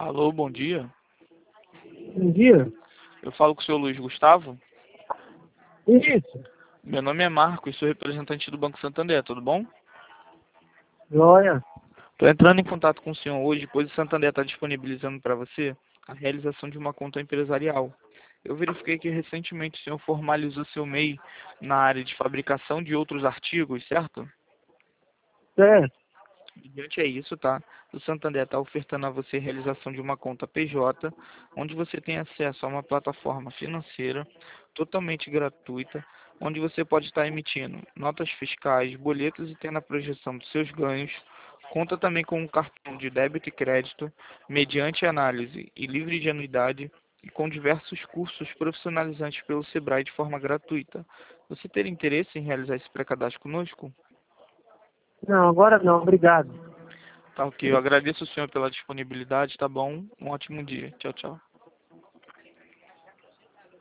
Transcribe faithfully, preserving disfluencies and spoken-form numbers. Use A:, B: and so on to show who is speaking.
A: Alô, bom dia.
B: Bom dia.
A: Eu falo com o senhor Luiz Gustavo.
B: Isso.
A: Meu nome é Marcos, sou representante do Banco Santander, tudo bom?
B: Glória.
A: Estou entrando em contato com o senhor hoje, pois o Santander está disponibilizando para você a realização de uma conta empresarial. Eu verifiquei que recentemente o senhor formalizou seu M E I na área de fabricação de outros artigos, certo?
B: Certo.
A: Mediante a isso, tá? O Santander está ofertando a você a realização de uma conta P J, onde você tem acesso a uma plataforma financeira totalmente gratuita, onde você pode estar emitindo notas fiscais, boletos e tendo a projeção dos seus ganhos. Conta também com um cartão de débito e crédito, mediante análise e livre de anuidade, e com diversos cursos profissionalizantes pelo Sebrae de forma gratuita. Você ter interesse em realizar esse pré-cadastro conosco?
B: Não, agora não. Obrigado.
A: Tá ok, eu agradeço o senhor pela disponibilidade, tá bom? Um ótimo dia. Tchau, tchau.